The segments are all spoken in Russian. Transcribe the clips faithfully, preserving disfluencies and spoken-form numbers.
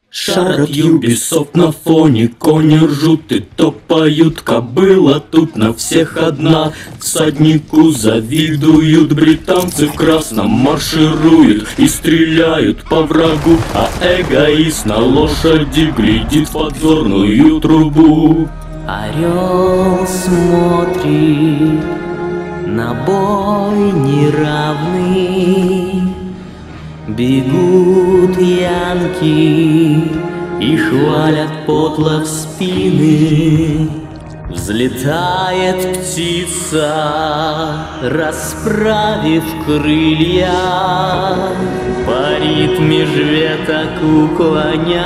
Шар от Юбисофт на фоне, кони ржут и топают, кобыла тут на всех одна. Всаднику завидуют, британцы в красном маршируют и стреляют по врагу, а эгоист на лошади глядит в подзорную трубу. Орел смотрит на бой неравный, бегут янки и хвалят подло в спины. Взлетает птица, расправив крылья, парит меж веток, уклоняясь,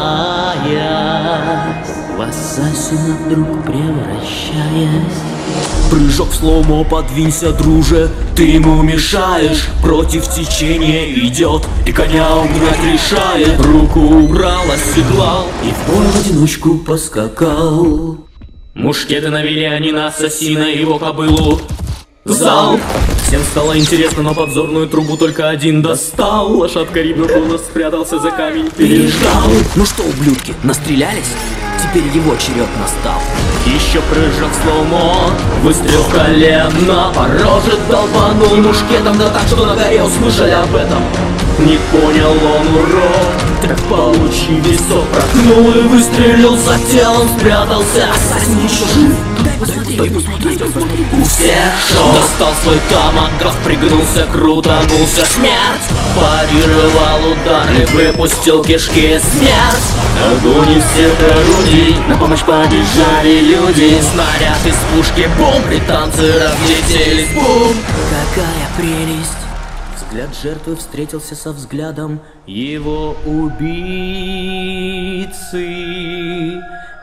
в ассасина вдруг превращаясь. Прыжок в слоумо, подвинься, друже, ты ему мешаешь. Против течения идет и коня угнать решает. Руку убрал, оседлал и в бой в одиночку поскакал. Мушкеты навели они на ассасина и его кобылу. Залп! Всем стало интересно, но подзорную трубу только один достал. Лошадка рибнула, спрятался за камень, переждал. Ну что, ублюдки, настрелялись? Теперь его черед настал. Еще прыжок в слоумо, выстрел в колено, по роже долбанул мушкетом, да так, что на горе услышали об этом. Не понял он урок, так получи весок, проткнул и выстрелил за телом, спрятался. Ассасин еще жив, дай посмотреть, дай посмотреть, дай посмотреть. У всех шоу. Достал свой томагавк, пригнулся, крутанулся, смерть. Парировал удар и выпустил кишки, смерть. Огонь из всех орудий, на помощь побежали люди. Снаряд из пушки, бум, британцы разлетелись, бум. Какая прелесть! Взгляд жертвы встретился со взглядом его убийцы.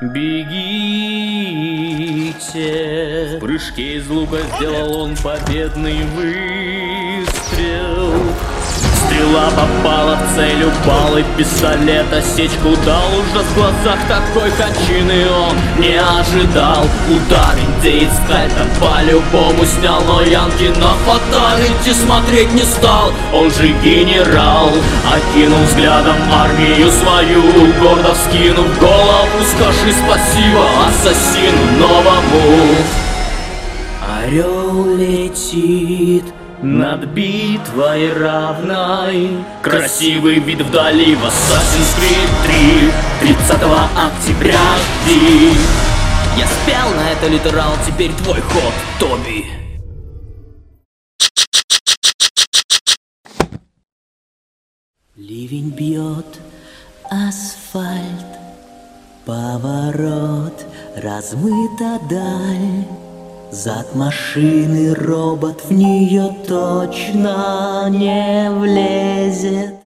Бегите! В прыжке из лука сделал он победный выстрел. Стрела попала в цель, упал и пистолет осечку дал. Ужас в глазах, такой кончины он не ожидал. Удар индеец скальпом по-любому снял, но янки на фаталити смотреть не стал. Он же генерал, окинул взглядом армию свою, гордо вскинув голову, скажи спасибо ассасину новому. Орел летит над битвой равной, красивый вид вдали в Assassin's Creed три, тридцатого октября жди. Я спел на это литерал, теперь твой ход, Тоби. Ливень бьет асфальт, поворот, размыта даль. Зад машины робот в нее точно не влезет.